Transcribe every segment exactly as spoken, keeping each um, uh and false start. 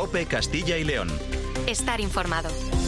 COPE Castilla y León. Estar informado.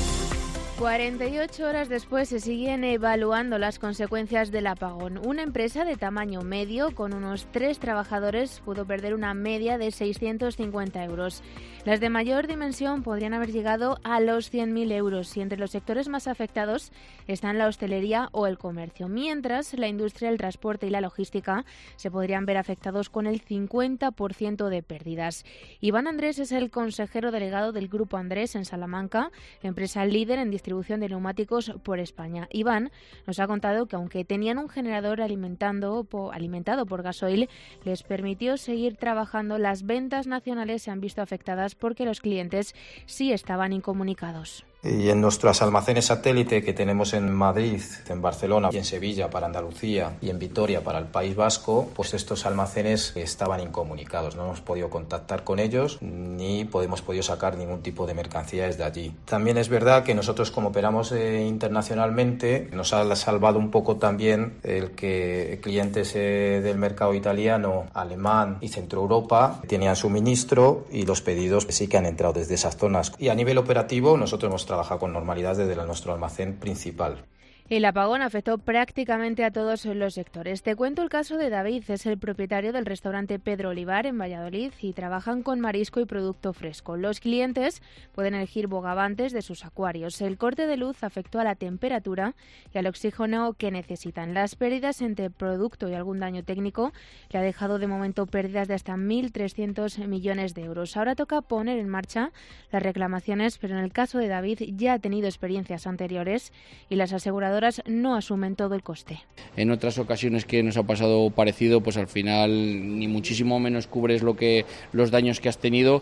cuarenta y ocho horas después se siguen evaluando las consecuencias del apagón. Una empresa de tamaño medio con unos tres trabajadores pudo perder una media de seiscientos cincuenta euros. Las de mayor dimensión podrían haber llegado a los cien mil euros y entre los sectores más afectados están la hostelería o el comercio, mientras la industria, el transporte y la logística se podrían ver afectados con el cincuenta por ciento de pérdidas. Iván Andrés es el consejero delegado del Grupo Andrés en Salamanca, empresa líder en distribución de neumáticos por España. Iván nos ha contado que aunque tenían un generador alimentando, po, alimentado por gasoil, les permitió seguir trabajando. Las ventas nacionales se han visto afectadas porque los clientes sí estaban incomunicados. Y en nuestros almacenes satélite que tenemos en Madrid, en Barcelona y en Sevilla para Andalucía y en Vitoria para el País Vasco, pues estos almacenes estaban incomunicados. No hemos podido contactar con ellos ni hemos podido sacar ningún tipo de mercancía desde allí. También es verdad que nosotros, como operamos eh, internacionalmente, nos ha salvado un poco también el que clientes eh, del mercado italiano, alemán y Centro Europa tenían suministro y los pedidos sí que han entrado desde esas zonas. Y a nivel operativo nosotros hemos trabaja con normalidad desde nuestro almacén principal. El apagón afectó prácticamente a todos los sectores. Te cuento el caso de David, es el propietario del restaurante Pedro Olivar en Valladolid y trabajan con marisco y producto fresco. Los clientes pueden elegir bogavantes de sus acuarios. El corte de luz afectó a la temperatura y al oxígeno que necesitan. Las pérdidas entre producto y algún daño técnico le ha dejado de momento pérdidas de hasta mil trescientos millones de euros. Ahora toca poner en marcha las reclamaciones, pero en el caso de David ya ha tenido experiencias anteriores y las aseguradoras no asumen todo el coste. En otras ocasiones que nos ha pasado parecido, pues al final ni muchísimo menos cubres lo que los daños que has tenido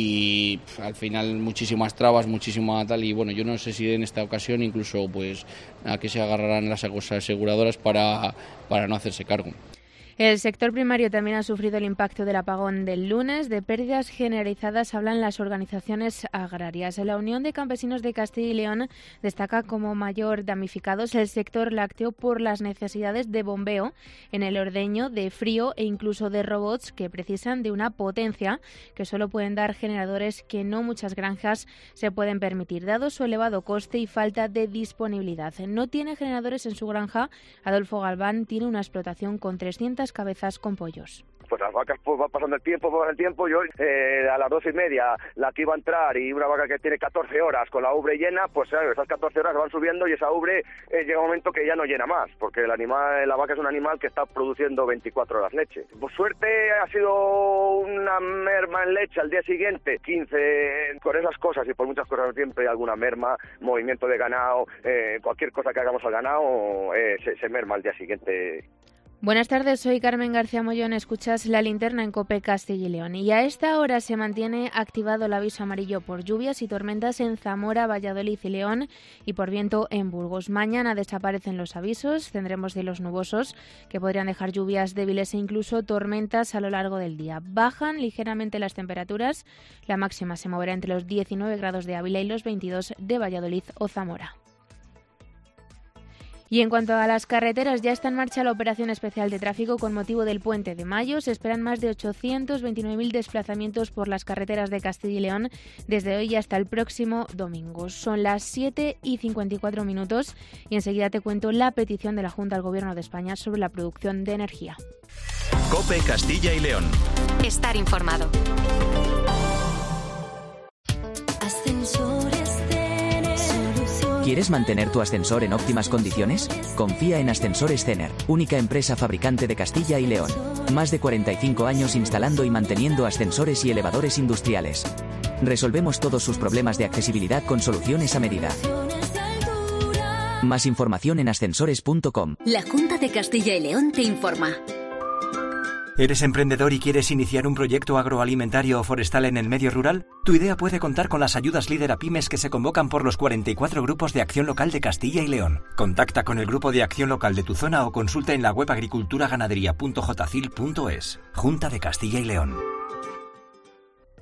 y pff, al final muchísimas trabas, muchísima tal, y bueno, yo no sé si en esta ocasión incluso pues a qué se agarrarán las aseguradoras para, para no hacerse cargo. El sector primario también ha sufrido el impacto del apagón del lunes. De pérdidas generalizadas hablan las organizaciones agrarias. La Unión de Campesinos de Castilla y León destaca como mayor damnificados el sector lácteo por las necesidades de bombeo en el ordeño, de frío e incluso de robots que precisan de una potencia que solo pueden dar generadores que no muchas granjas se pueden permitir, dado su elevado coste y falta de disponibilidad. No tiene generadores en su granja. Adolfo Galván tiene una explotación con trescientas cabezas con pollos. Pues las vacas, pues va pasando el tiempo, va el tiempo. Yo eh, a las doce y media la que iba a entrar y una vaca que tiene catorce horas con la ubre llena, pues claro, esas catorce horas van subiendo y esa ubre eh, llega un momento que ya no llena más, porque el animal, la vaca es un animal que está produciendo veinticuatro horas leche. Por suerte ha sido una merma en leche al día siguiente, quince, con esas cosas y por muchas cosas siempre hay alguna merma, movimiento de ganado, eh, cualquier cosa que hagamos al ganado eh, se, se merma al día siguiente. Buenas tardes, soy Carmen García Mollón, escuchas La Linterna en COPE Castilla y León y a esta hora se mantiene activado el aviso amarillo por lluvias y tormentas en Zamora, Valladolid y León y por viento en Burgos. Mañana desaparecen los avisos, tendremos cielos nubosos que podrían dejar lluvias débiles e incluso tormentas a lo largo del día. Bajan ligeramente las temperaturas, la máxima se moverá entre los diecinueve grados de Ávila y los veintidós de Valladolid o Zamora. Y en cuanto a las carreteras, ya está en marcha la operación especial de tráfico con motivo del Puente de Mayo. Se esperan más de ochocientos veintinueve mil desplazamientos por las carreteras de Castilla y León desde hoy hasta el próximo domingo. Son las siete y cincuenta y cuatro minutos y enseguida te cuento la petición de la Junta al Gobierno de España sobre la producción de energía. COPE Castilla y León. Estar informado. ¿Quieres mantener tu ascensor en óptimas condiciones? Confía en Ascensores Cener, única empresa fabricante de Castilla y León. Más de cuarenta y cinco años instalando y manteniendo ascensores y elevadores industriales. Resolvemos todos sus problemas de accesibilidad con soluciones a medida. Más información en ascensores punto com. La Junta de Castilla y León te informa. ¿Eres emprendedor y quieres iniciar un proyecto agroalimentario o forestal en el medio rural? Tu idea puede contar con las ayudas Líder a Pymes que se convocan por los cuarenta y cuatro grupos de acción local de Castilla y León. Contacta con el grupo de acción local de tu zona o consulta en la web agriculturaganadería punto jcil punto es. Junta de Castilla y León.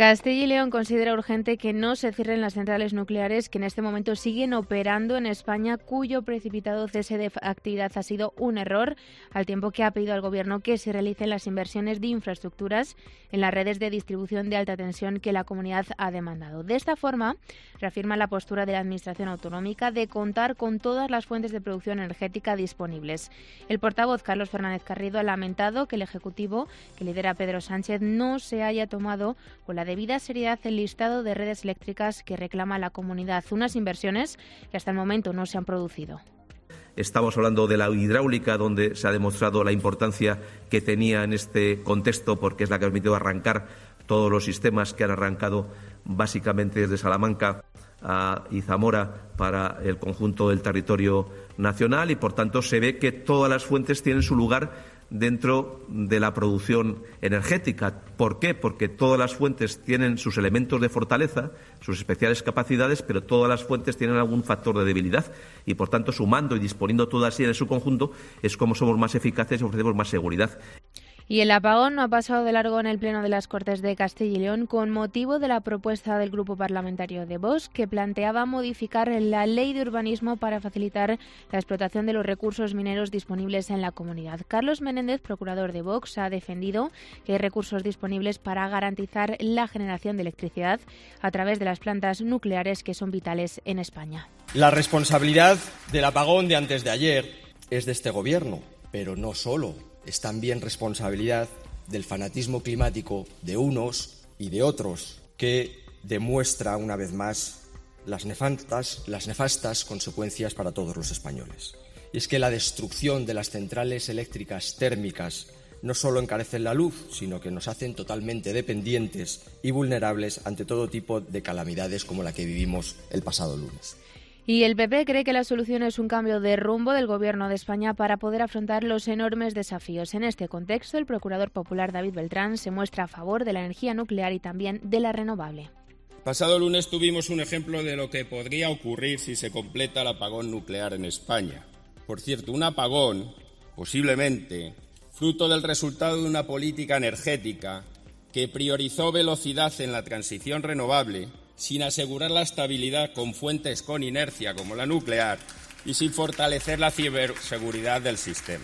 Castilla y León considera urgente que no se cierren las centrales nucleares que en este momento siguen operando en España, cuyo precipitado cese de actividad ha sido un error, al tiempo que ha pedido al Gobierno que se realicen las inversiones de infraestructuras en las redes de distribución de alta tensión que la comunidad ha demandado. De esta forma, reafirma la postura de la Administración autonómica de contar con todas las fuentes de producción energética disponibles. El portavoz Carlos Fernández Carrido ha lamentado que el Ejecutivo, que lidera Pedro Sánchez, no se haya tomado con la debida seriedad el listado de redes eléctricas que reclama la comunidad, unas inversiones que hasta el momento no se han producido. Estamos hablando de la hidráulica, donde se ha demostrado la importancia que tenía en este contexto, porque es la que ha permitido arrancar todos los sistemas que han arrancado básicamente desde Salamanca a, y Zamora para el conjunto del territorio nacional, y por tanto se ve que todas las fuentes tienen su lugar dentro de la producción energética. ¿Por qué? Porque todas las fuentes tienen sus elementos de fortaleza, sus especiales capacidades, pero todas las fuentes tienen algún factor de debilidad y, por tanto, sumando y disponiendo todas ellas en su conjunto es como somos más eficaces y ofrecemos más seguridad. Y el apagón no ha pasado de largo en el Pleno de las Cortes de Castilla y León con motivo de la propuesta del Grupo Parlamentario de Vox, que planteaba modificar la Ley de Urbanismo para facilitar la explotación de los recursos mineros disponibles en la comunidad. Carlos Menéndez, procurador de Vox, ha defendido que hay recursos disponibles para garantizar la generación de electricidad a través de las plantas nucleares que son vitales en España. La responsabilidad del apagón de antes de ayer es de este Gobierno, pero no solo. Es también responsabilidad del fanatismo climático de unos y de otros, que demuestra una vez más las nefastas, las nefastas consecuencias para todos los españoles. Y es que la destrucción de las centrales eléctricas térmicas no solo encarecen la luz, sino que nos hacen totalmente dependientes y vulnerables ante todo tipo de calamidades como la que vivimos el pasado lunes. Y el P P cree que la solución es un cambio de rumbo del Gobierno de España para poder afrontar los enormes desafíos. En este contexto, el procurador popular David Beltrán se muestra a favor de la energía nuclear y también de la renovable. Pasado lunes tuvimos un ejemplo de lo que podría ocurrir si se completa el apagón nuclear en España. Por cierto, un apagón, posiblemente, fruto del resultado de una política energética que priorizó velocidad en la transición renovable, sin asegurar la estabilidad con fuentes con inercia como la nuclear y sin fortalecer la ciberseguridad del sistema.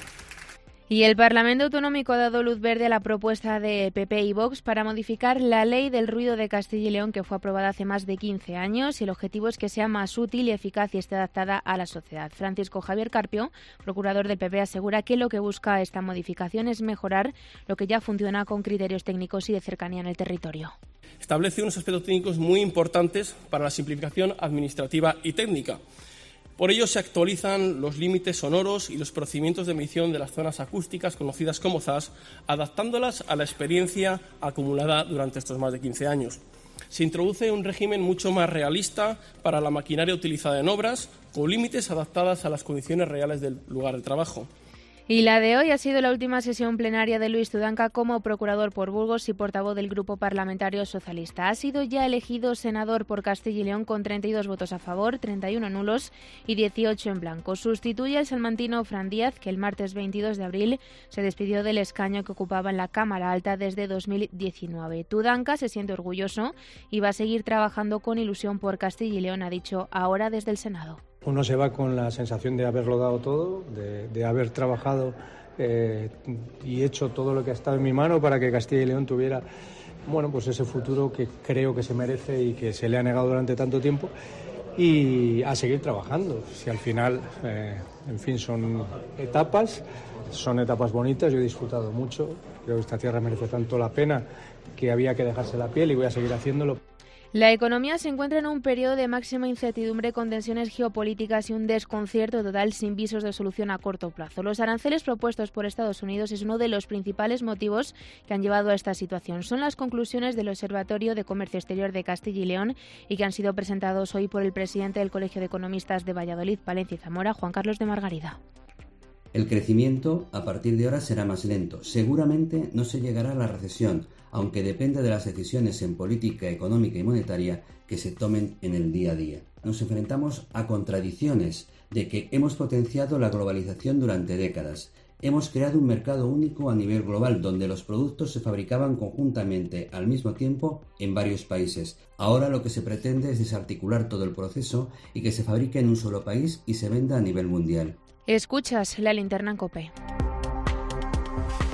Y el Parlamento Autonómico ha dado luz verde a la propuesta de P P y Vox para modificar la Ley del Ruido de Castilla y León, que fue aprobada hace más de quince años, y el objetivo es que sea más útil y eficaz y esté adaptada a la sociedad. Francisco Javier Carpio, procurador del P P, asegura que lo que busca esta modificación es mejorar lo que ya funciona con criterios técnicos y de cercanía en el territorio. Establece unos aspectos técnicos muy importantes para la simplificación administrativa y técnica. Por ello se actualizan los límites sonoros y los procedimientos de medición de las zonas acústicas conocidas como Z A S, adaptándolas a la experiencia acumulada durante estos más de quince años. Se introduce un régimen mucho más realista para la maquinaria utilizada en obras, con límites adaptadas a las condiciones reales del lugar de trabajo. Y la de hoy ha sido la última sesión plenaria de Luis Tudanca como procurador por Burgos y portavoz del Grupo Parlamentario Socialista. Ha sido ya elegido senador por Castilla y León con treinta y dos votos a favor, treinta y uno nulos y dieciocho en blanco. Sustituye al salmantino Fran Díaz, que el martes veintidós de abril se despidió del escaño que ocupaba en la Cámara Alta desde dos mil diecinueve. Tudanca se siente orgulloso y va a seguir trabajando con ilusión por Castilla y León, ha dicho ahora desde el Senado. Uno se va con la sensación de haberlo dado todo, de, de haber trabajado eh, y hecho todo lo que ha estado en mi mano para que Castilla y León tuviera, bueno, pues ese futuro que creo que se merece y que se le ha negado durante tanto tiempo, y a seguir trabajando. Si al final, eh, en fin, son etapas, son etapas bonitas, yo he disfrutado mucho, creo que esta tierra merece tanto la pena que había que dejarse la piel y voy a seguir haciéndolo. La economía se encuentra en un periodo de máxima incertidumbre con tensiones geopolíticas y un desconcierto total sin visos de solución a corto plazo. Los aranceles propuestos por Estados Unidos es uno de los principales motivos que han llevado a esta situación. Son las conclusiones del Observatorio de Comercio Exterior de Castilla y León y que han sido presentados hoy por el presidente del Colegio de Economistas de Valladolid, Palencia y Zamora, Juan Carlos de Margarida. El crecimiento a partir de ahora será más lento. Seguramente no se llegará a la recesión, aunque depende de las decisiones en política económica y monetaria que se tomen en el día a día. Nos enfrentamos a contradicciones de que hemos potenciado la globalización durante décadas Hemos creado un mercado único a nivel global donde los productos se fabricaban conjuntamente al mismo tiempo en varios países. Ahora lo que se pretende es desarticular todo el proceso y que se fabrique en un solo país y se venda a nivel mundial. Escuchas la linterna en COPE.